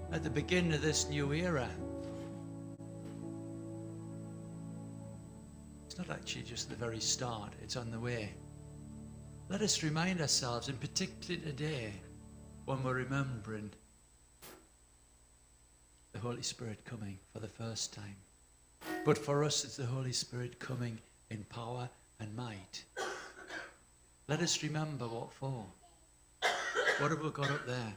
at the beginning of this new era. It's not actually just the very start, it's on the way. Let us remind ourselves, and particularly today, when we're remembering the Holy Spirit coming for the first time. But for us, it's the Holy Spirit coming in power and might. Let us remember what for. What have we got up there?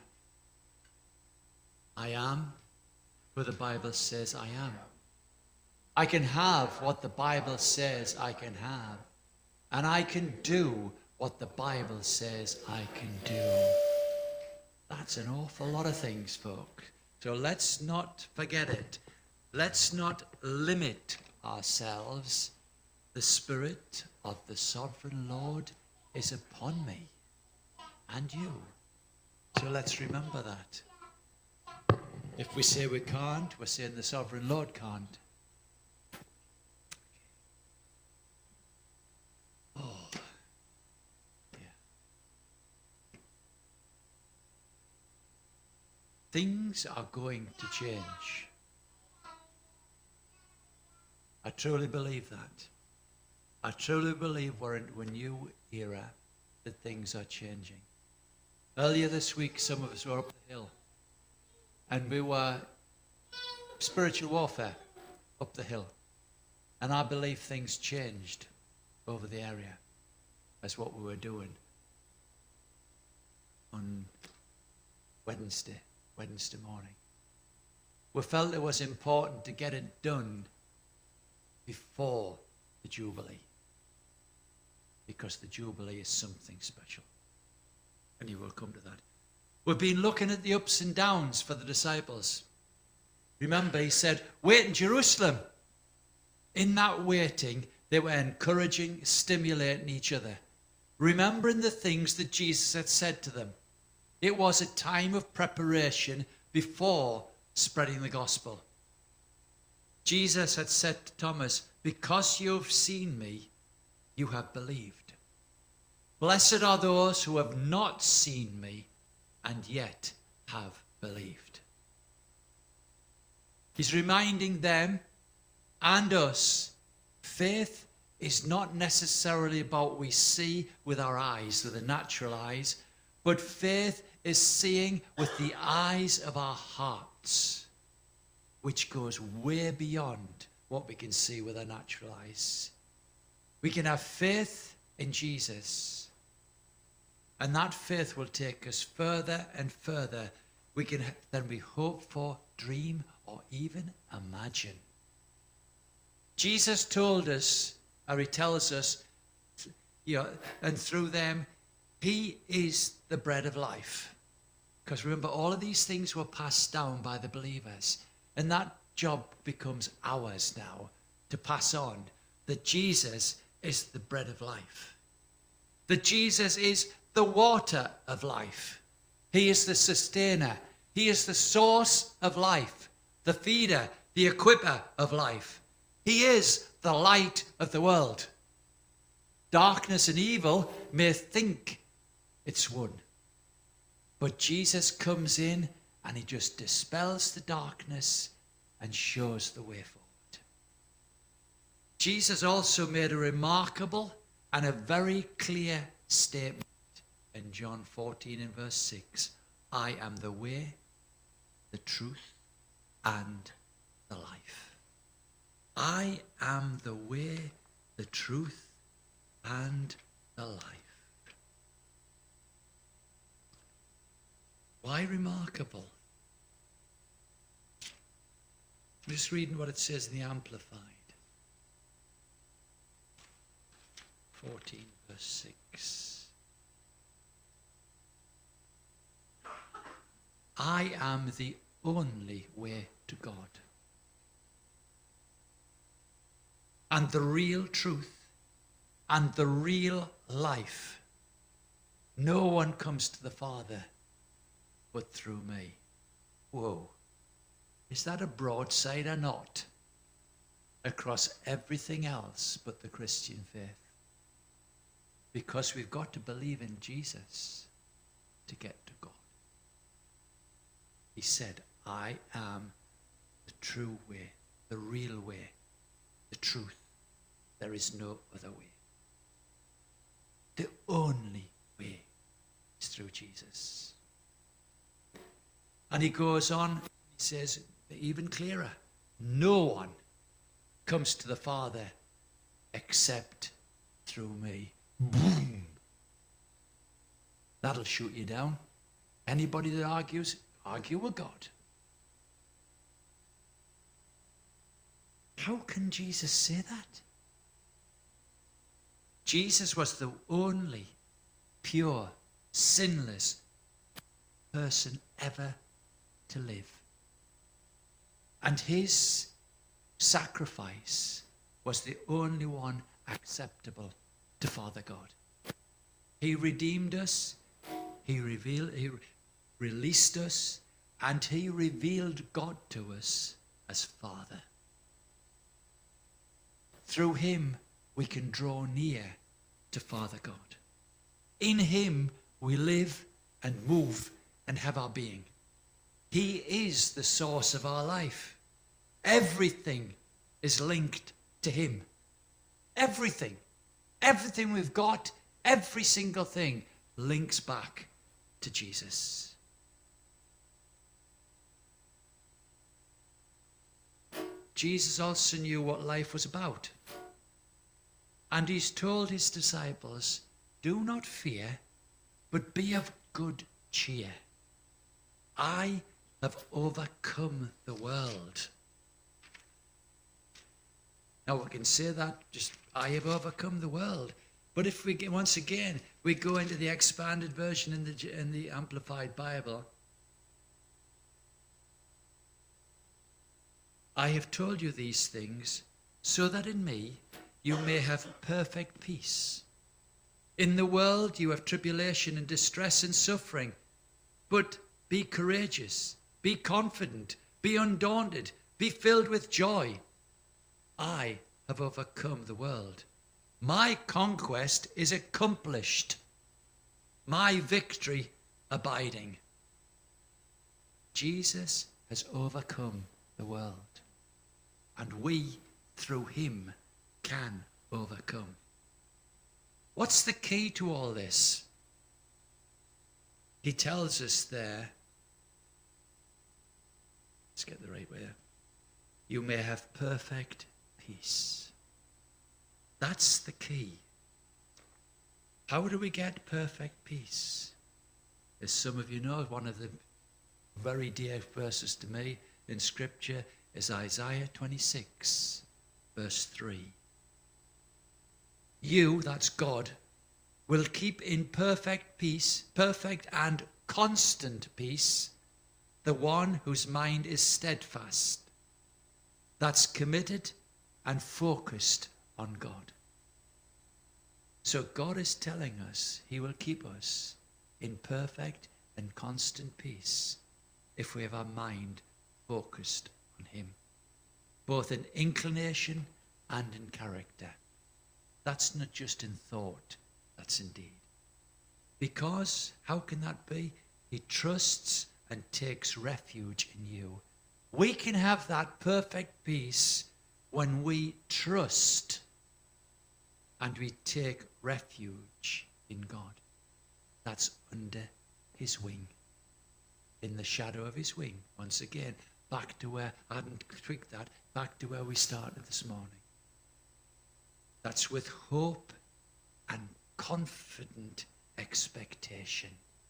I am who the Bible says I am. I can have what the Bible says I can have. And I can do what the Bible says I can do. That's an awful lot of things, folks. So let's not forget it. Let's not limit ourselves. The Spirit of the Sovereign Lord is upon me and you. So let's remember that. If we say we can't, we're saying the Sovereign Lord can't. Oh, yeah. Things are going to change. I truly believe that. I truly believe we're into a new era, that things are changing. Earlier this week, some of us were up the hill, and we were spiritual warfare up the hill. And I believe things changed over the area as what we were doing on Wednesday morning. We felt it was important to get it done before the Jubilee, because the Jubilee is something special. And you will come to that. We've been looking at the ups and downs for the disciples. Remember, he said, wait in Jerusalem. In that waiting, they were encouraging, stimulating each other, remembering the things that Jesus had said to them. It was a time of preparation before spreading the gospel. Jesus had said to Thomas, because you have seen me, you have believed. Blessed are those who have not seen me and yet have believed. He's reminding them and us, faith is not necessarily about what we see with our eyes, with the natural eyes, but faith is seeing with the eyes of our hearts, which goes way beyond what we can see with our natural eyes. We can have faith in Jesus, and that faith will take us further and further than we hope for, dream, or even imagine. Jesus told us, or he tells us, and through them, he is the bread of life. Because remember, all of these things were passed down by the believers. And that job becomes ours now, to pass on that Jesus is the bread of life. That Jesus is the water of life. He is the sustainer. He is the source of life, the feeder, the equipper of life. He is the light of the world. Darkness and evil may think it's one. But Jesus comes in and he just dispels the darkness and shows the way forward. Jesus also made a remarkable and a very clear statement in John 14 and verse 6. I am the way, the truth, and the life. I am the way, the truth, and the life. Why remarkable? I'm just reading what it says in the Amplified. 14 verse 6. I am the only way to God, and the real truth, and the real life. No one comes to the Father but through me. Whoa. Is that a broadside or not? Across everything else but the Christian faith. Because we've got to believe in Jesus to get to God. He said, I am the true way, the real way, the truth. There is no other way. The only way is through Jesus. And he goes on, he says even clearer, no one comes to the Father except through me. Boom. That'll shoot you down. Anybody that argues, argue with God. How can Jesus say that? Jesus was the only pure, sinless person ever to live. And his sacrifice was the only one acceptable to Father God. He redeemed us, he released us, and he revealed God to us as Father. Through him, we can draw near to Father God. In him, we live and move and have our being. He is the source of our life. Everything is linked to him. Everything. Everything we've got, every single thing links back to Jesus. Jesus also knew what life was about. And he's told his disciples, do not fear, but be of good cheer. I have overcome the world. Now we can say that, just, I have overcome the world. But if we, once again, we go into the expanded version in the Amplified Bible, I have told you these things so that in me you may have perfect peace. In the world you have tribulation and distress and suffering, but be courageous, be confident, be undaunted, be filled with joy. I have overcome the world. My conquest is accomplished, my victory abiding. Jesus has overcome the world, and we, through him, can overcome. What's the key to all this? He tells us there, let's get the right way. You may have perfect peace. That's the key. How do we get perfect peace? As some of you know, one of the very dear verses to me in Scripture is Isaiah 26, verse 3. You, that's God, will keep in perfect peace, perfect and constant peace, the one whose mind is steadfast, that's committed and focused on God. So God is telling us he will keep us in perfect and constant peace if we have our mind focused on him, both in inclination and in character. That's not just in thought, that's in deed. Because, how can that be? He trusts and takes refuge in you. We can have that perfect peace when we trust and we take refuge in God. That's under his wing, in the shadow of his wing. Once again, back to where, I hadn't tweaked that, back to where we started this morning. That's with hope and confident expectation.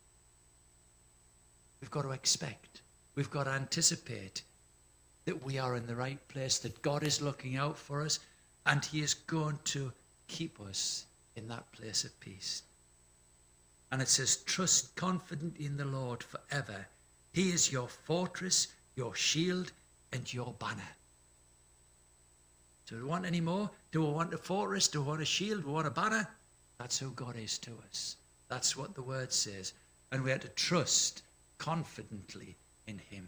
We've got to expect. We've got to anticipate that we are in the right place, that God is looking out for us, and he is going to keep us in that place of peace. And it says, trust confidently in the Lord forever. He is your fortress, your shield, and your banner. Do we want any more? Do we want a fortress? Do we want a shield? Do we want a banner? That's who God is to us. That's what the word says. And we have to trust confidently in him.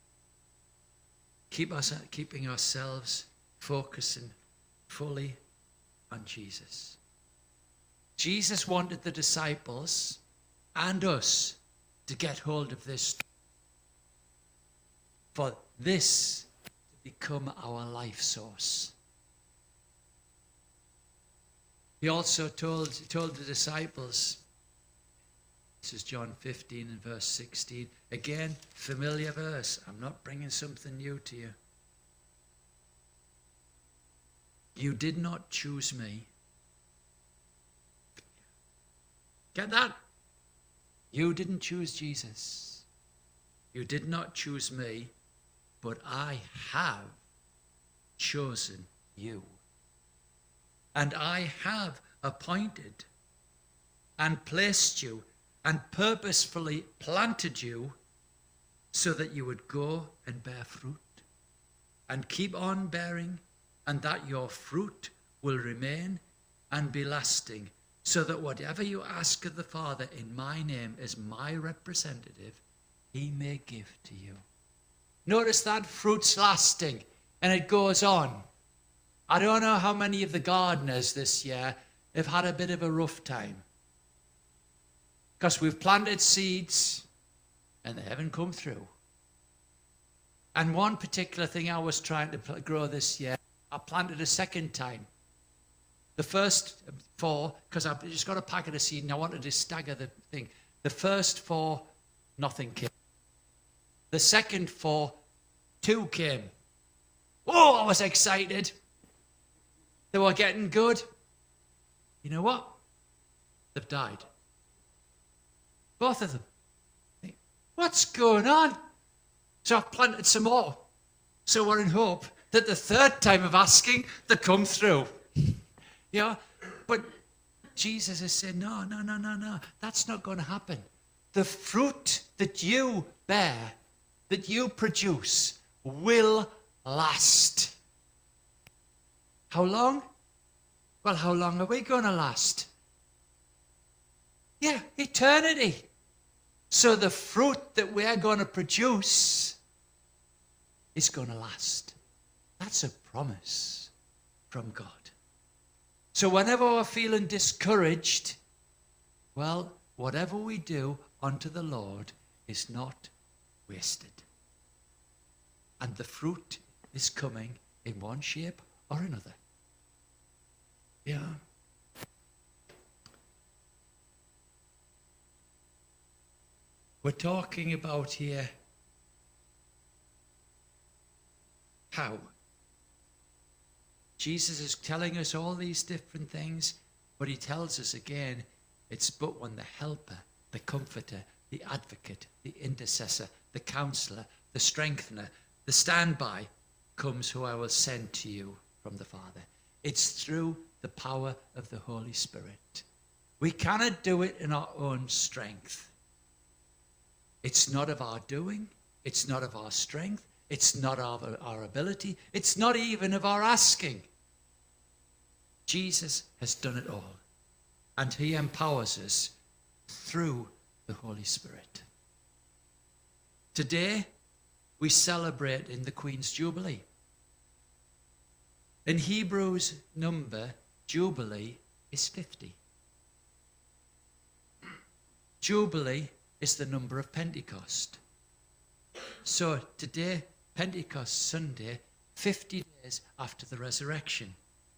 Keeping ourselves focusing fully on Jesus. Jesus wanted the disciples and us to get hold of this, for this to become our life source. He also told the disciples, this is John 15 and verse 16. Again, familiar verse. I'm not bringing something new to you. You did not choose me. Get that? You didn't choose Jesus. You did not choose me, but I have chosen you. And I have appointed and placed you and purposefully planted you so that you would go and bear fruit and keep on bearing, and that your fruit will remain and be lasting, so that whatever you ask of the Father in my name as my representative, he may give to you. Notice that fruit's lasting, and it goes on. I don't know how many of the gardeners this year have had a bit of a rough time, because we've planted seeds and they haven't come through. And one particular thing I was trying to grow this year, I planted a second time. The first 4, because I've just got a packet of seed and I wanted to stagger the thing. The first 4, nothing came. The second 4, 2 came. Oh, I was excited. They were getting good. You know what? They've died. Both of them. What's going on? So I've planted some more. So we're in hope that the third time of asking, they come through. Yeah, but Jesus has said, no. That's not going to happen. The fruit that you bear, that you produce, will last. How long? Well, how long are we going to last? Yeah, eternity. So the fruit that we're going to produce is going to last. That's a promise from God. So whenever we're feeling discouraged, well, whatever we do unto the Lord is not wasted. And the fruit is coming in one shape or another. Yeah. We're talking about here how. Jesus is telling us all these different things, but he tells us again, it's but when the helper, the comforter, the advocate, the intercessor, the counselor, the strengthener, the standby comes, who I will send to you from the Father. It's through the power of the Holy Spirit. We cannot do it in our own strength. It's not of our doing. It's not of our strength. It's not of our ability. It's not even of our asking. Jesus has done it all. And he empowers us through the Holy Spirit. Today, we celebrate in the Queen's Jubilee. In Hebrews number, Jubilee is 50. Jubilee is the number of Pentecost. So today, Pentecost Sunday, 50 days after the resurrection.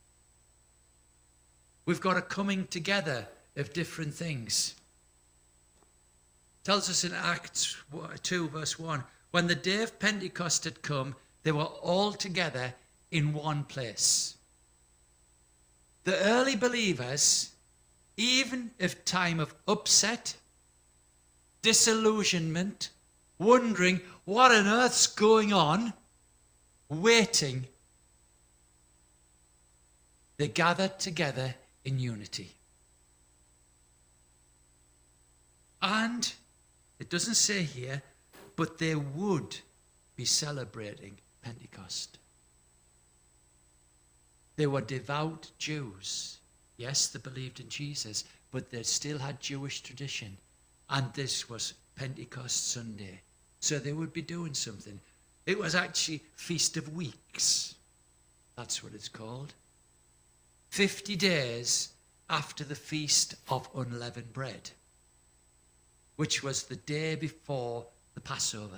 We've got a coming together of different things. It tells us in Acts 2 verse 1, when the day of Pentecost had come, they were all together in one place. The early believers, even if time of upset, disillusionment, wondering what on earth's going on, waiting, they gathered together in unity. And it doesn't say here, but they would be celebrating Pentecost. They were devout Jews. Yes, they believed in Jesus, but they still had Jewish tradition. And this was Pentecost Sunday. So they would be doing something. It was actually Feast of Weeks. That's what it's called. 50 days after the Feast of Unleavened Bread, which was the day before the Passover.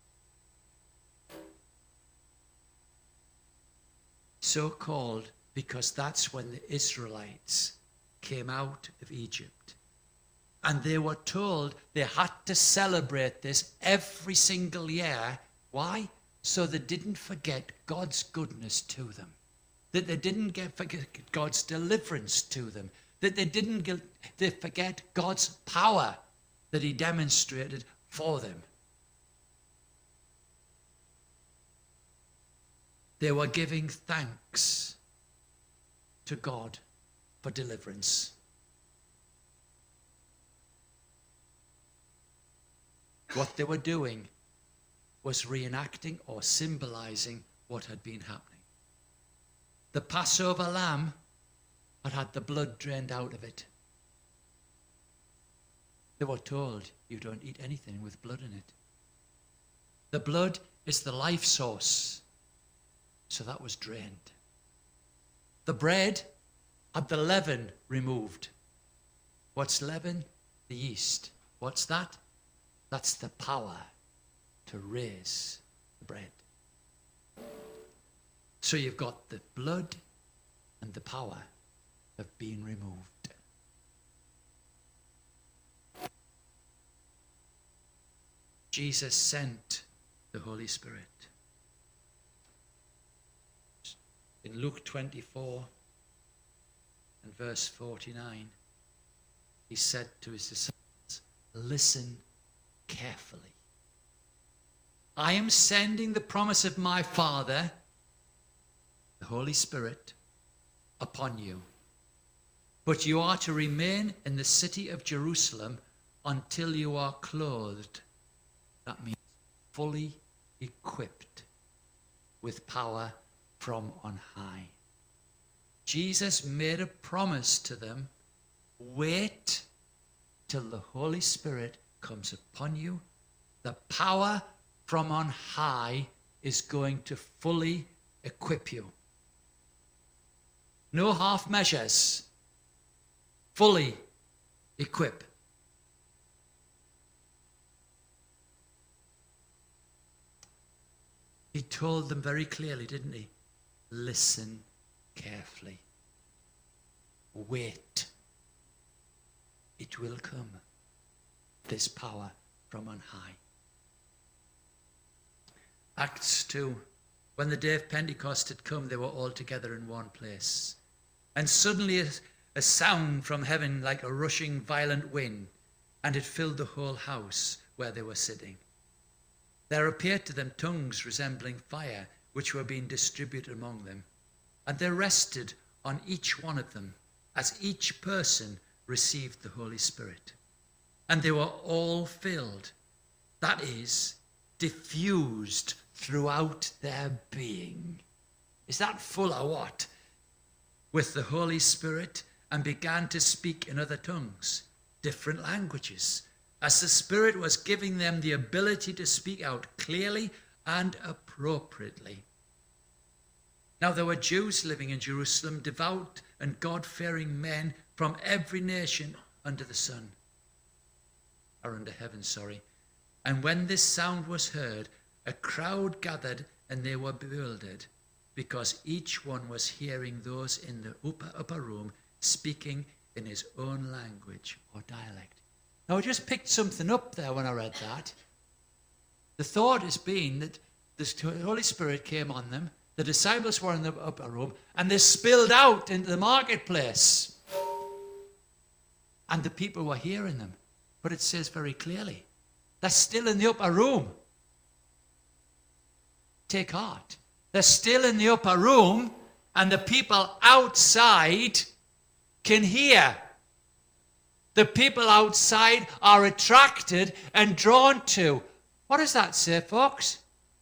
So called because that's when the Israelites came out of Egypt. And they were told they had to celebrate this every single year. Why? So they didn't forget God's goodness to them. That they didn't forget God's deliverance to them. That they forget God's power that he demonstrated for them. They were giving thanks to God for deliverance. What they were doing was reenacting or symbolizing what had been happening. The Passover lamb had the blood drained out of it. They were told, you don't eat anything with blood in it. The blood is the life source. So that was drained. The bread had the leaven removed. What's leaven? The yeast. What's that? That's the power to raise the bread. So you've got the blood and the power have been removed. Jesus sent the Holy Spirit. In Luke 24 and verse 49, he said to his disciples, listen carefully. I am sending the promise of my Father, the Holy Spirit, upon you. But you are to remain in the city of Jerusalem until you are clothed. That means fully equipped with power from on high. Jesus made a promise to them. Wait till the Holy Spirit comes upon you. The power from on high is going to fully equip you. No half measures. Fully equip. He told them very clearly, didn't he? Listen carefully. Wait. It will come. This power from on high. Acts 2. When the day of Pentecost had come, they were all together in one place. And suddenly a sound from heaven like a rushing violent wind, and it filled the whole house where they were sitting. There appeared to them tongues resembling fire, which were being distributed among them. And they rested on each one of them, as each person received the Holy Spirit. And they were all filled, that is, diffused throughout their being. Is that full of what? With the Holy Spirit, and began to speak in other tongues, different languages, as the Spirit was giving them the ability to speak out clearly and appropriately. Now there were Jews living in Jerusalem, devout and God-fearing men from every nation under the sun, or under heaven, And when this sound was heard, a crowd gathered, and they were bewildered, because each one was hearing those in the upper room speaking in his own language or dialect. Now I just picked something up there when I read that. The thought has been that the Holy Spirit came on them, the disciples were in the upper room, and they spilled out into the marketplace. And the people were hearing them. But it says very clearly, they're still in the upper room. Take heart. They're still in the upper room, and the people outside can hear. The people outside are attracted and drawn to. What does that say, folks?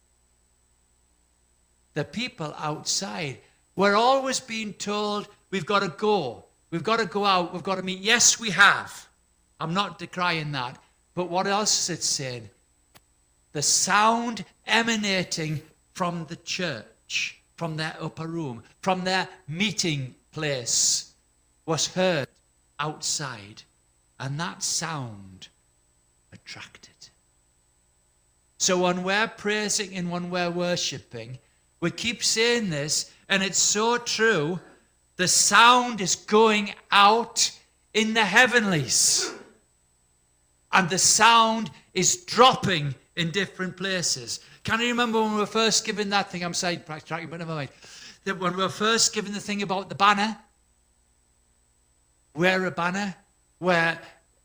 The people outside. We're always being told we've got to go. We've got to go out. We've got to meet. Yes, we have. I'm not decrying that. But what else is it saying? The sound emanating from the church, from their upper room, from their meeting place was heard outside, and that sound attracted. So when we're praising and when we're worshipping, we keep saying this, and it's so true. The sound is going out in the heavenlies, and the sound is dropping in different places. Can you remember when we were first given that thing? I'm sidetracking, but never mind. That when we were first given the thing about the banner, wear a banner, where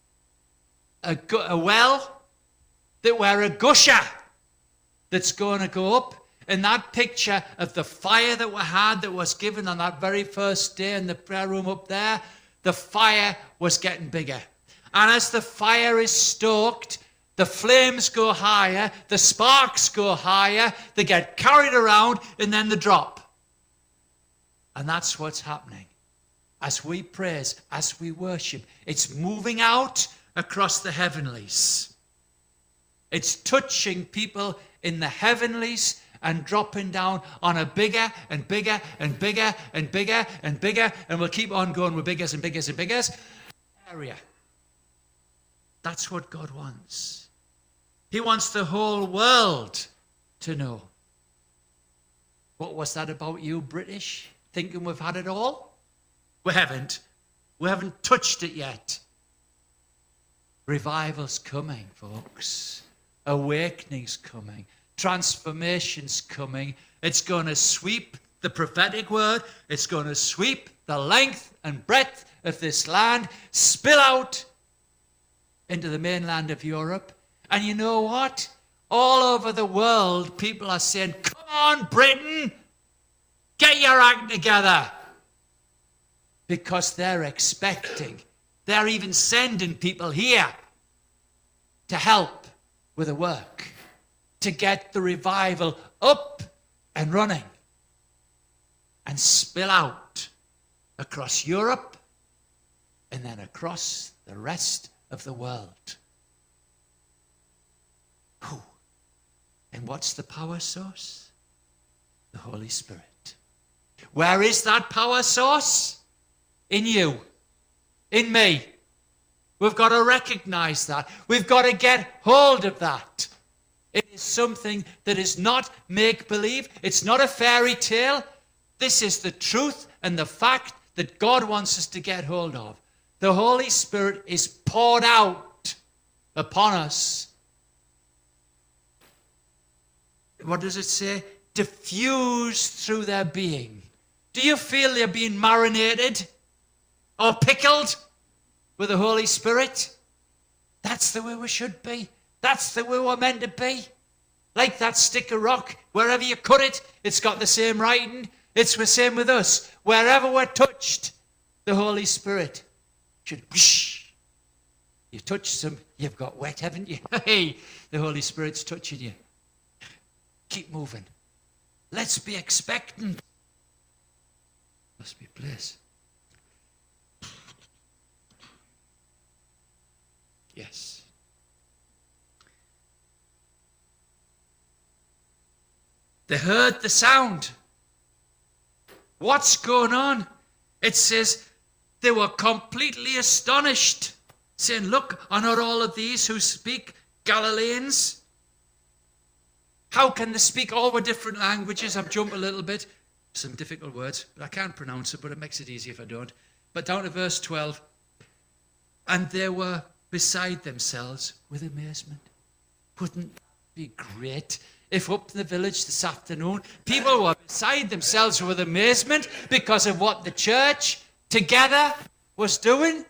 a well, that we're a gusher that's going to go up. And that picture of the fire that we had that was given on that very first day in the prayer room up there, the fire was getting bigger. And as the fire is stoked, the flames go higher, the sparks go higher, they get carried around, and then they drop. And that's what's happening. As we praise, as we worship, it's moving out across the heavenlies. It's touching people in the heavenlies and dropping down on a bigger and bigger and bigger and bigger and bigger, and we'll keep on going with biggers and biggers and biggers area. That's what God wants. He wants the whole world to know. What was that about you, British? Thinking we've had it all? We haven't. We haven't touched it yet. Revival's coming, folks. Awakening's coming. Transformation's coming. It's going to sweep the prophetic word. It's going to sweep the length and breadth of this land, spill out into the mainland of Europe. And you know what? All over the world, people are saying, come on, Britain, get your act together. Because they're expecting, they're even sending people here to help with the work, to get the revival up and running and spill out across Europe and then across the rest of the world. Whew. And what's the power source? The Holy Spirit. Where is that power source? In you, in me. We've got to recognize that. We've got to get hold of that. It is something that is not make-believe. It's not a fairy tale. This is the truth and the fact that God wants us to get hold of. The Holy Spirit is poured out upon us. What does it say? Diffused through their being. Do you feel they're being marinated or pickled with the Holy Spirit? That's the way we should be. That's the way we're meant to be. Like that stick of rock, wherever you cut it, it's got the same writing. It's the same with us. Wherever we're touched, the Holy Spirit should whoosh. You touch some, you've got wet, haven't you? Hey, the Holy Spirit's touching you. Keep moving. Let's be expectant. Must be bliss. Yes. They heard the sound. What's going on? It says they were completely astonished, saying, look, are not all of these who speak Galileans? How can they speak all the different languages? I've jumped a little bit. Some difficult words, but I can't pronounce it, but it makes it easy if I don't. But down to verse 12. And they were beside themselves with amazement. Wouldn't that be great if up in the village this afternoon, people were beside themselves with amazement because of what the church together was doing?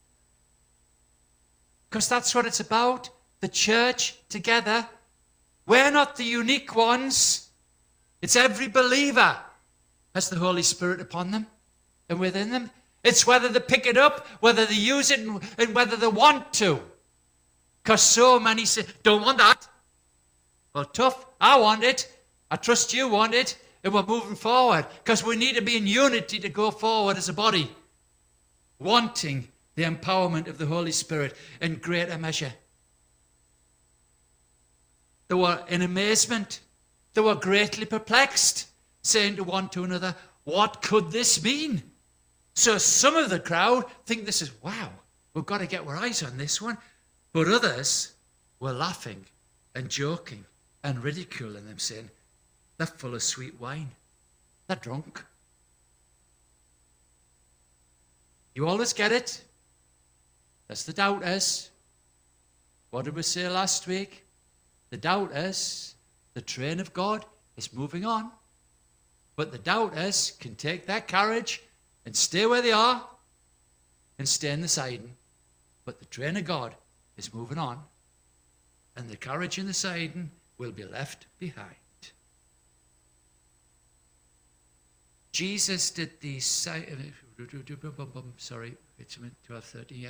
Because that's what it's about. The church together. We're not the unique ones. It's every believer has the Holy Spirit upon them and within them. It's whether they pick it up, whether they use it, and whether they want to. Because so many say, don't want that. Well, tough. I want it. I trust you want it. And we're moving forward. Because we need to be in unity to go forward as a body. Wanting the empowerment of the Holy Spirit in greater measure. They were in amazement. They were greatly perplexed, saying to one to another, what could this mean? So some of the crowd think this is, wow, we've got to get our eyes on this one. But others were laughing and joking and ridiculing them, saying, they're full of sweet wine. They're drunk. You always get it? That's the doubters. What did we say last week? The doubters, the train of God is moving on. But the doubters can take their carriage and stay where they are and stay in the siding. But the train of God is moving on. And the carriage in the siding will be left behind. Jesus did these, sorry, it's 12:30, yeah.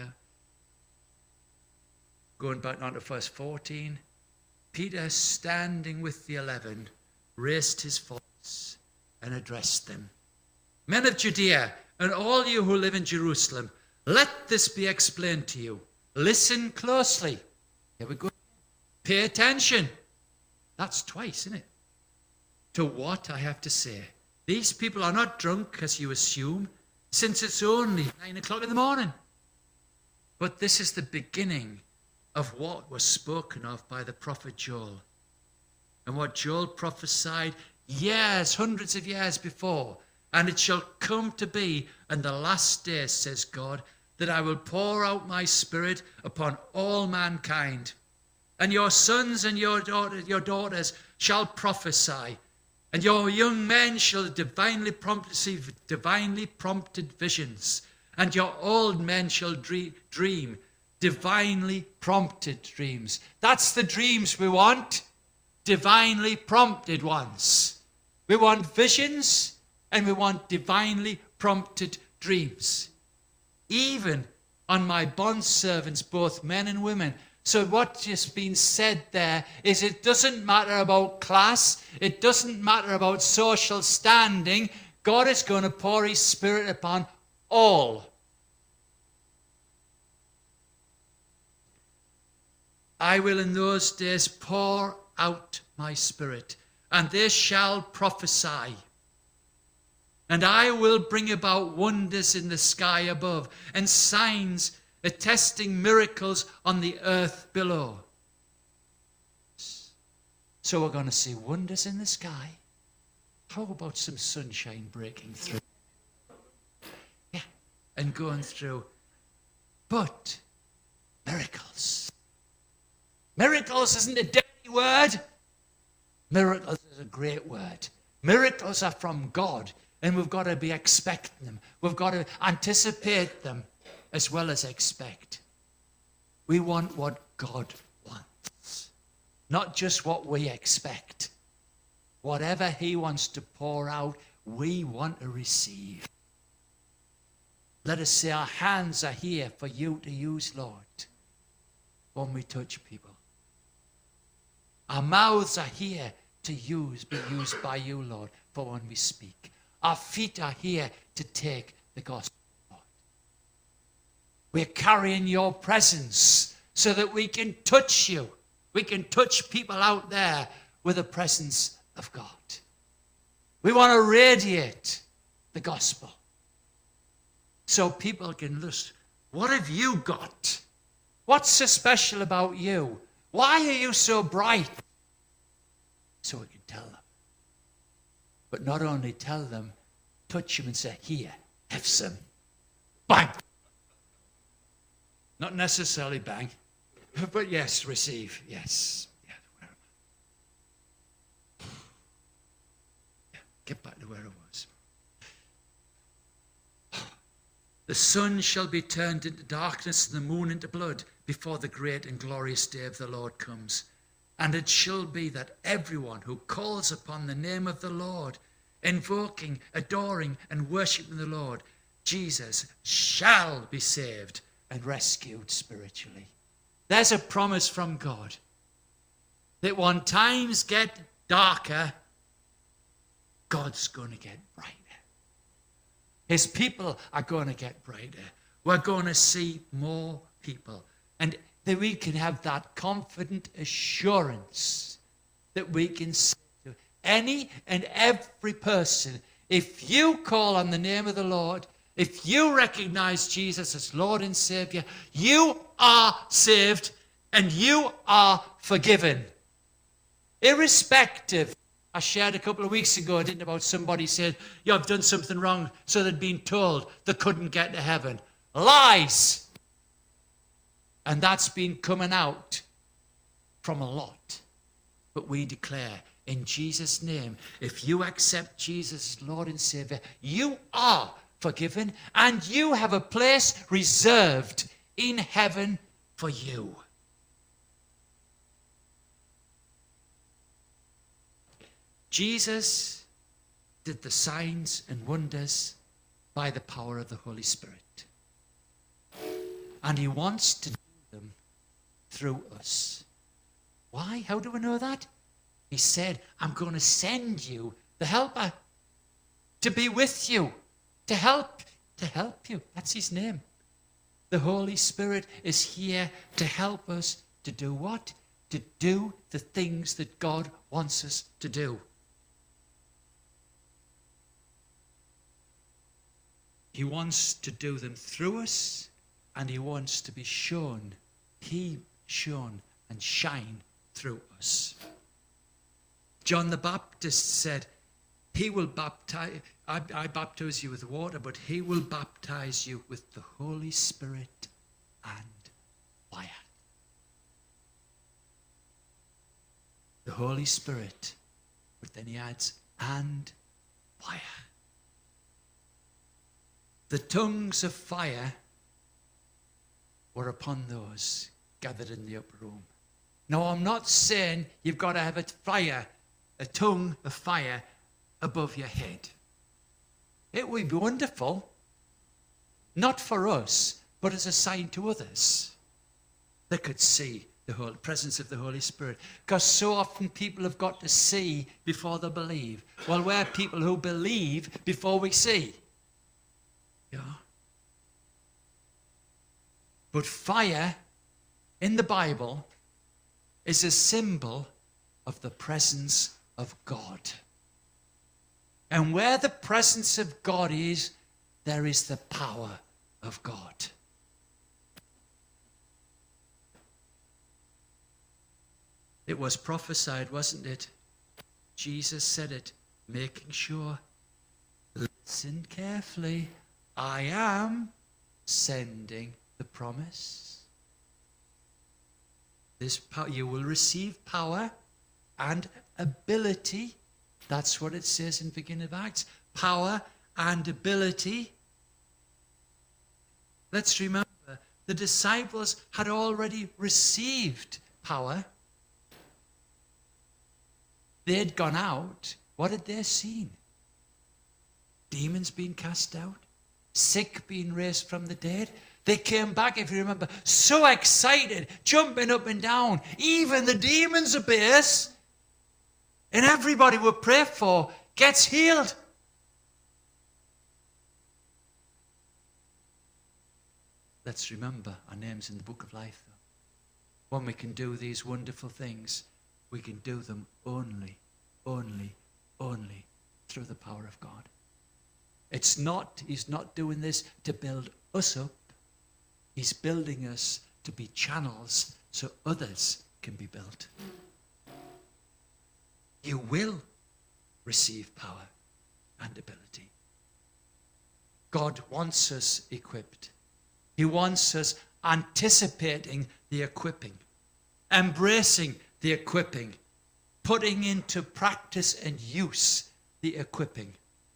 Going back on to verse 14. Peter, standing with the 11, raised his voice and addressed them. Men of Judea, and all you who live in Jerusalem, let this be explained to you. Listen closely. Here we go. Pay attention. That's twice, isn't it? To what I have to say. These people are not drunk, as you assume, since it's only 9 o'clock in the morning. But this is the beginning of what was spoken of by the prophet Joel. And what Joel prophesied years, hundreds of years before. And it shall come to be in the last days, says God, that I will pour out my spirit upon all mankind. And your sons and your daughters shall prophesy. And your young men shall receive divinely prompted visions. And your old men shall dream divinely prompted dreams. That's the dreams we want. Divinely prompted ones. We want visions and we want divinely prompted dreams. Even on my bondservants, both men and women. So what just been said there is it doesn't matter about class. It doesn't matter about social standing. God is going to pour his spirit upon all. I will in those days pour out my spirit, and they shall prophesy. And I will bring about wonders in the sky above, and signs attesting miracles on the earth below. So we're going to see wonders in the sky. How about some sunshine breaking through? Yeah, and going through. But miracles. Miracles isn't a dirty word. Miracles is a great word. Miracles are from God, and we've got to be expecting them. We've got to anticipate them as well as expect. We want what God wants, not just what we expect. Whatever he wants to pour out, we want to receive. Let us say our hands are here for you to use, Lord, when we touch people. Our mouths are here to be used by you, Lord, for when we speak. Our feet are here to take the gospel, Lord. We're carrying your presence so that we can touch you. We can touch people out there with the presence of God. We want to radiate the gospel so people can listen. What have you got? What's so special about you? Why are you so bright? So we can tell them. But not only tell them, touch them and say, here, have some. Bang! Not necessarily bang, but yes, receive. Yes. Yeah, where am I? Yeah, get back to where I was. The sun shall be turned into darkness and the moon into blood before the great and glorious day of the Lord comes. And it shall be that everyone who calls upon the name of the Lord, invoking, adoring, and worshiping the Lord, Jesus, shall be saved and rescued spiritually. There's a promise from God that when times get darker, God's going to get brighter. His people are going to get brighter. We're going to see more people. And that we can have that confident assurance that we can say any and every person, if you call on the name of the Lord If you recognize Jesus as Lord and Savior, you are saved and you are forgiven. Irrespective. I shared a couple of weeks ago, didn't about somebody said, you have done something wrong, so they'd been told they couldn't get to heaven. Lies. And that's been coming out from a lot. But we declare, in Jesus' name, if you accept Jesus as Lord and Savior, you are forgiven and you have a place reserved in heaven for you. Jesus did the signs and wonders by the power of the Holy Spirit. And he wants to do them through us. Why? How do we know that? He said, I'm going to send you the helper to be with you, to help you. That's his name. The Holy Spirit is here to help us to do what? To do the things that God wants us to do. He wants to do them through us, and he wants to be shown. He shone and shine through us. John the Baptist said, he will baptize, I baptize you with water, but he will baptize you with the Holy Spirit and fire. The Holy Spirit, but then he adds, and fire. The tongues of fire were upon those gathered in the upper room. Now, I'm not saying you've got to have a tongue of fire above your head. It would be wonderful, not for us, but as a sign to others that could see the whole presence of the Holy Spirit. Because so often people have got to see before they believe. Well, we're people who believe before we see. Yeah. But fire in the Bible is a symbol of the presence of God. And where the presence of God is, there is the power of God. It was prophesied, wasn't it? Jesus said it, making sure. Listen carefully. I am sending the promise. This power, you will receive power and ability. That's what it says in the beginning of Acts. Power and ability. Let's remember, the disciples had already received power. They'd gone out. What had they seen? Demons being cast out. Sick being raised from the dead. They came back, if you remember, so excited, jumping up and down. Even the demons obey us. And everybody we pray for gets healed. Let's remember our names in the book of life, though. When we can do these wonderful things, we can do them only through the power of God. He's not doing this to build us up. He's building us to be channels so others can be built. You will receive power and ability. God wants us equipped. He wants us anticipating the equipping, embracing the equipping, putting into practice and use the equipping.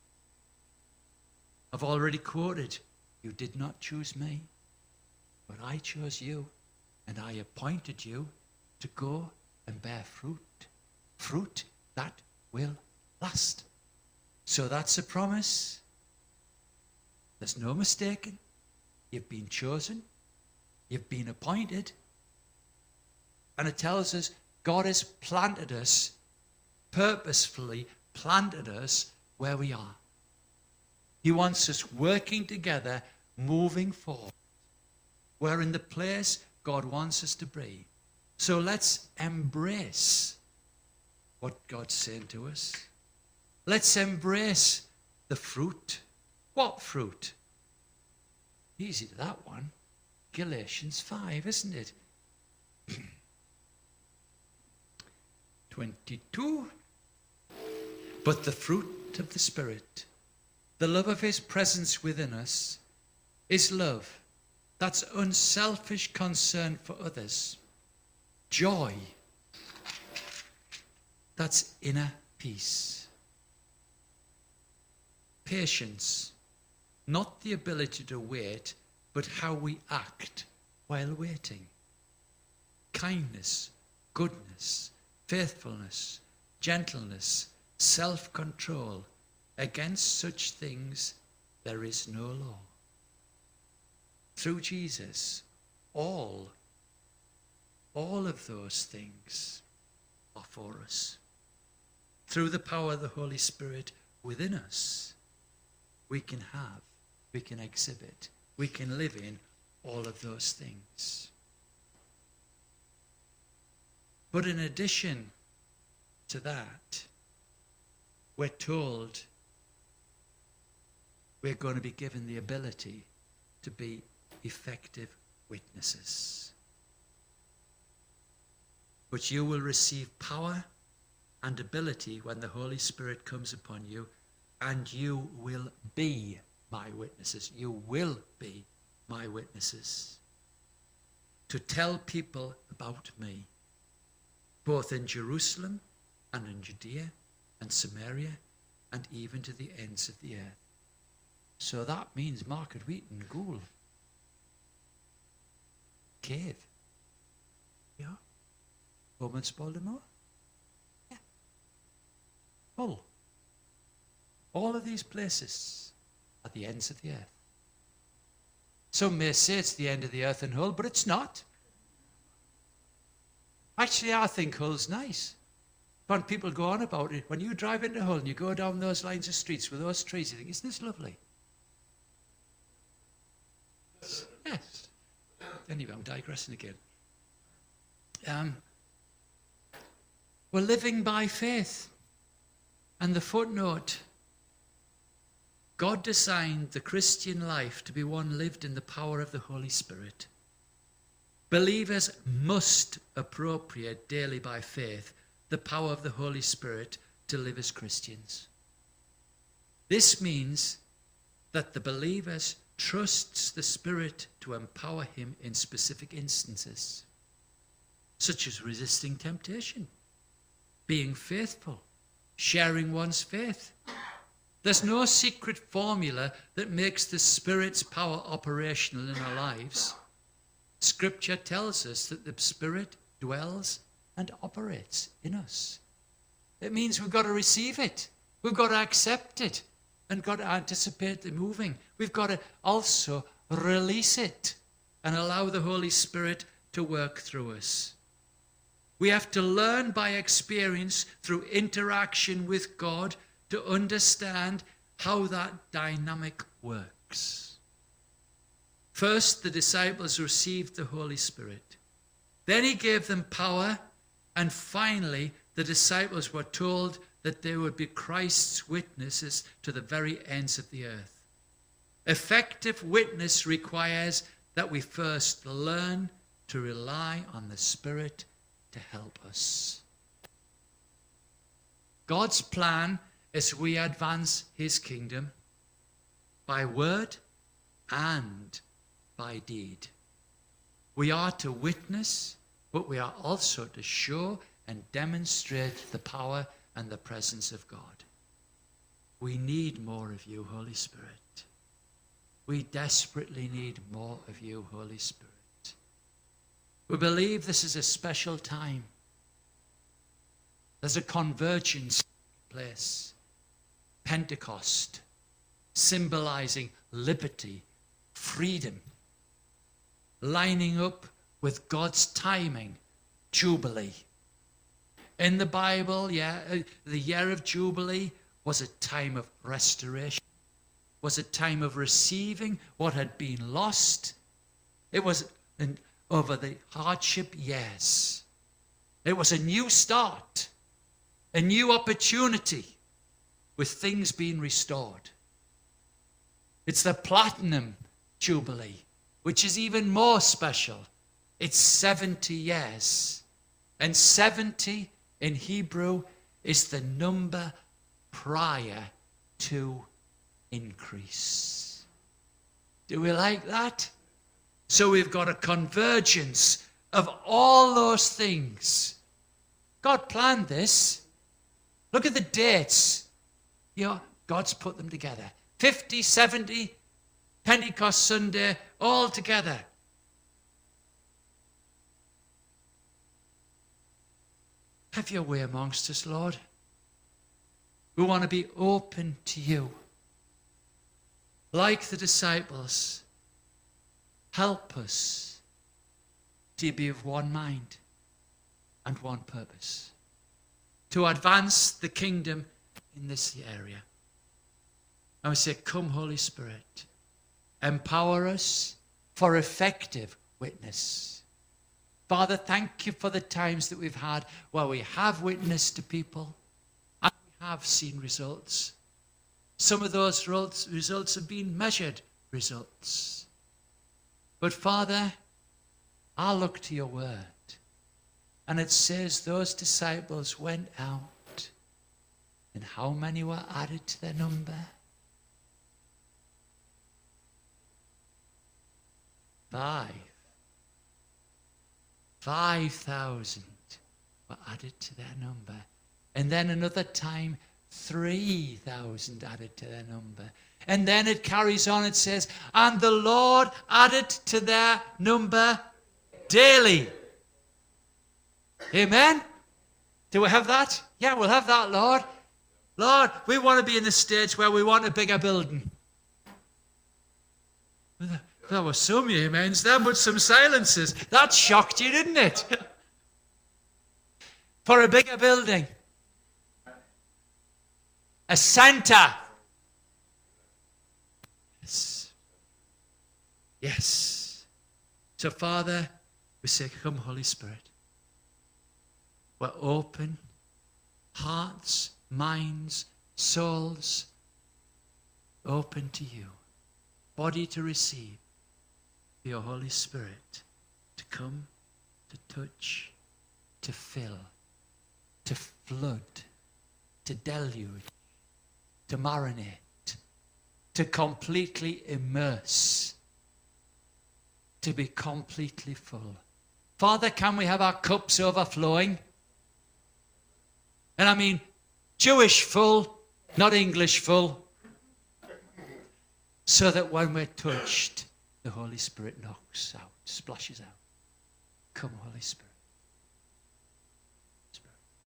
I've already quoted, you did not choose me, but I chose you, and I appointed you to go and bear fruit. Fruit that will last. So that's a promise. There's no mistaking. You've been chosen. You've been appointed. And it tells us God has planted us, purposefully planted us where we are. He wants us working together, moving forward. We're in the place God wants us to be. So let's embrace what God's saying to us. Let's embrace the fruit. What fruit? Easy to that one. Galatians 5, isn't it? 22. But the fruit of the Spirit, the love of his presence within us, is love. That's unselfish concern for others. Joy. That's inner peace. Patience. Not the ability to wait, but how we act while waiting. Kindness, goodness, faithfulness, gentleness, self-control. Against such things there is no law. Through Jesus, all of those things are for us. Through the power of the Holy Spirit within us, we can exhibit, we can live in all of those things. But in addition to that, we're told we're going to be given the ability to be effective witnesses. But you will receive power and ability when the Holy Spirit comes upon you, and you will be my witnesses. You will be my witnesses. To tell people about me, both in Jerusalem and in Judea and Samaria and even to the ends of the earth. So that means Market Wheaton, Gould, Cave, yeah, Romans Baltimore, yeah, Hull. All of these places are the ends of the earth. Some may say it's the end of the earth in Hull, but it's not. Actually, I think Hull's nice. When people go on about it, when you drive into Hull and you go down those lines of streets with those trees, you think, isn't this lovely? Yes. Anyway, I'm digressing again. We're living by faith. And the footnote, God designed the Christian life to be one lived in the power of the Holy Spirit. Believers must appropriate daily by faith the power of the Holy Spirit to live as Christians. This means that the believers trusts the Spirit to empower him in specific instances, such as resisting temptation, being faithful, sharing one's faith. There's no secret formula that makes the Spirit's power operational in our lives. Scripture tells us that the Spirit dwells and operates in us. It means we've got to receive it. We've got to accept it and got to anticipate the moving. We've got to also release it and allow the Holy Spirit to work through us. We have to learn by experience through interaction with God to understand how that dynamic works. First, the disciples received the Holy Spirit. Then he gave them power. And finally, the disciples were told that they would be Christ's witnesses to the very ends of the earth. Effective witness requires that we first learn to rely on the Spirit to help us. God's plan as we advance his kingdom by word and by deed. We are to witness, but we are also to show and demonstrate the power and the presence of God. We need more of you, Holy Spirit. We desperately need more of you, Holy Spirit. We believe this is a special time. There's a convergence place. Pentecost, symbolizing liberty, freedom, lining up with God's timing, Jubilee. In the Bible, the year of Jubilee was a time of restoration, was a time of receiving what had been lost. It was over the hardship years. It was a new start, a new opportunity with things being restored. It's the platinum Jubilee, which is even more special. It's 70 years. And 70 in Hebrew is the number prior to increase. Do we like that? So we've got a convergence of all those things. God planned this. Look at the dates. God's put them together. 50, 70, Pentecost Sunday, all together. Have your way amongst us, Lord. We want to be open to you. Like the disciples, help us to be of one mind and one purpose, to advance the kingdom in this area. And we say, come, Holy Spirit, empower us for effective witness. Father, thank you for the times that we've had where we have witnessed to people and we have seen results. Some of those results have been measured results. But Father, I look to your word, and it says those disciples went out, and how many were added to their number? 5,000 were added to their number. And then another time, 3,000 added to their number. And then it carries on, it says, and the Lord added to their number daily. Amen? Do we have that? Yeah, we'll have that, Lord. Lord, we want to be in the stage where we want a bigger building. There were some amens there, but some silences. That shocked you, didn't it? For a bigger building. A center. Yes. Yes. So, Father, we say, come, Holy Spirit. We're open. Hearts, minds, souls, open to you. Body to receive. Your Holy Spirit to come, to touch, to fill, to flood, to deluge, to marinate, to completely immerse, to be completely full. Father, can we have our cups overflowing? And I mean Jewish full, not English full, so that when we're touched, the Holy Spirit knocks out, splashes out. Come, Holy Spirit.